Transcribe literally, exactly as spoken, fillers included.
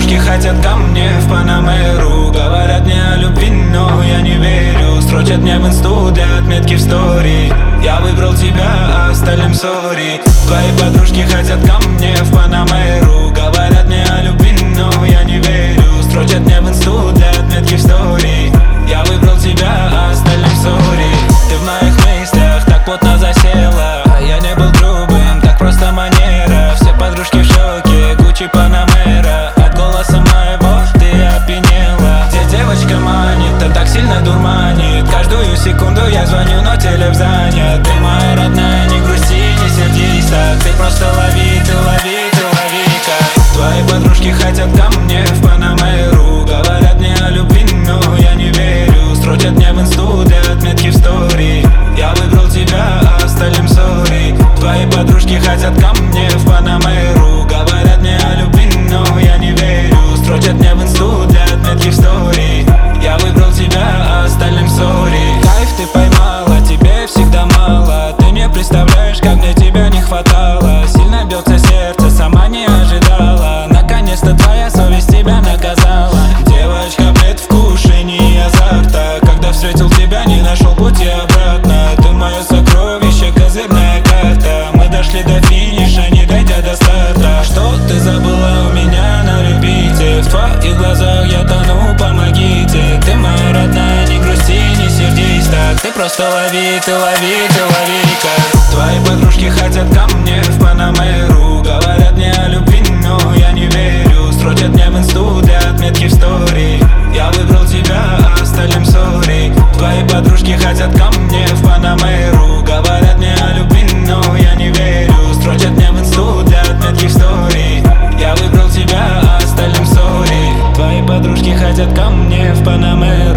подружки хотят ко мне в Панамеру. Говорят мне о любви, но я не верю. Строчат мне в инсту для отметки в стори. Я выбрал тебя, а остальным сори. Твои подружки хотят ко мне в Панамеру. Говорят мне о любви, но я не верю. Строчат мне в инсту для отметки в стори. Я выбрал тебя, а остальным сори. Ты в моих мыслях так плотно засела. А я не был грубым, так просто манера. Все подружки в шоке, Гуччи, Панамера. От голоса моего ты опьянела. Где девочка манит, да так сильно дурманит. Каждую секунду я звоню, но телефон занят. Ты моя родная, не грусти, не сердись так. Ты просто лови, ты лови, ты лови-ка. Твои подружки хотят ко мне в Панамеру. Говорят мне о любви, но я не верю. Строчат мне в инсту для отметки в стори. Я выбрал тебя, а остальным сори. Твои подружки хотят ко мне в Панамеру. Говорят мне о любви, но я не верю. Строчат мне в инсту для отметки в стори. Я выбрал тебя, а остальным сори. Кайф ты поймала, тебе всегда мало. Ты не представляешь, как мне тебя не хватало. Сильно бьется сердце, сама не ожидала. Наконец-то твоя совесть тебя наказала. Девочка, предвкушение азарта. Когда встретил тебя, не нашел пути обратно. Ты мое сокровище, козырная карта. Мы дошли до финиша, не дойдя до старта. Что ты забыла у меня на репите? В твоих глазах я тону, помогите. Ты моя родная, не грусти, не сердись так. Ты просто лови, ты лови, ты лови-ка. Твои подружки хотят ко мне в Панамеру. Говорят мне о любви, но я не верю. Строчат мне в инсту для отметки в стори. Я выбрал тебя, а остальным сори. Твои подружки хотят ко мне в Панамеру. Говорят мне о любви, но я не верю. Строчат мне в инсту для отметки в стори. Я выбрал тебя, а остальным сори. Твои подружки хотят ко мне в Панамеру.